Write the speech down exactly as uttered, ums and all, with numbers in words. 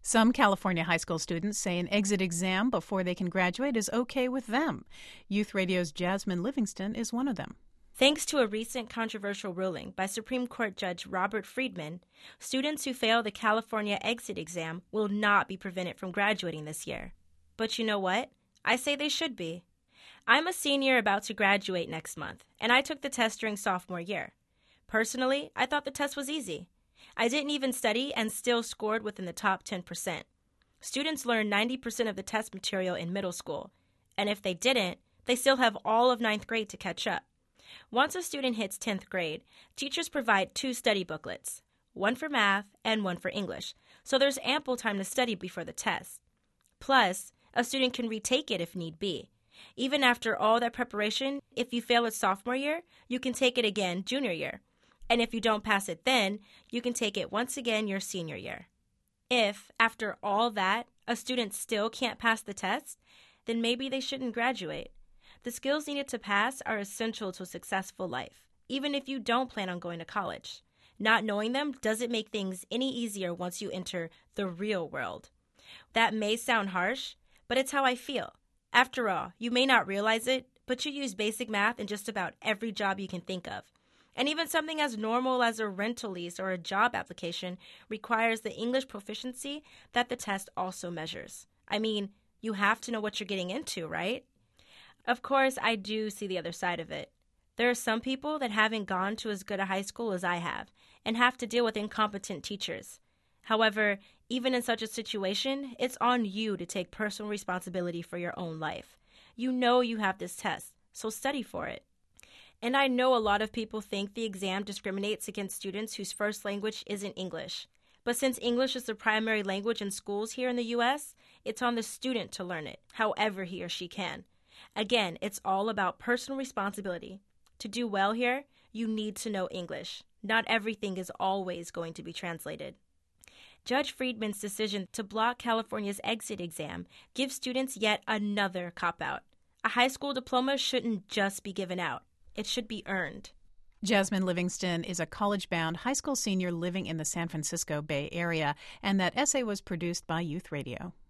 Some California high school students say an exit exam before they can graduate is okay with them. Youth Radio's Jasmine Livingston is one of them. Thanks to a recent controversial ruling by Supreme Court Judge Robert Friedman, students who fail the California exit exam will not be prevented from graduating this year. But you know what? I say they should be. I'm a senior about to graduate next month, and I took the test during sophomore year. Personally, I thought the test was easy. I didn't even study and still scored within the top ten percent. Students learn ninety percent of the test material in middle school, and if they didn't, they still have all of ninth grade to catch up. Once a student hits tenth grade, teachers provide two study booklets, one for math and one for English, so there's ample time to study before the test. Plus, a student can retake it if need be. Even after all that preparation, if you fail it sophomore year, you can take it again junior year. And if you don't pass it then, you can take it once again your senior year. If, after all that, a student still can't pass the test, then maybe they shouldn't graduate. The skills needed to pass are essential to a successful life, even if you don't plan on going to college. Not knowing them doesn't make things any easier once you enter the real world. That may sound harsh, but it's how I feel. After all, you may not realize it, but you use basic math in just about every job you can think of. And even something as normal as a rental lease or a job application requires the English proficiency that the test also measures. I mean, you have to know what you're getting into, right? Of course, I do see the other side of it. There are some people that haven't gone to as good a high school as I have and have to deal with incompetent teachers. However, even in such a situation, it's on you to take personal responsibility for your own life. You know you have this test, so study for it. And I know a lot of people think the exam discriminates against students whose first language isn't English. But since English is the primary language in schools here in the U S, it's on the student to learn it, however he or she can. Again, it's all about personal responsibility. To do well here, you need to know English. Not everything is always going to be translated. Judge Friedman's decision to block California's exit exam gives students yet another cop-out. A high school diploma shouldn't just be given out. It should be earned. Jasmine Livingston is a college-bound high school senior living in the San Francisco Bay Area, and that essay was produced by Youth Radio.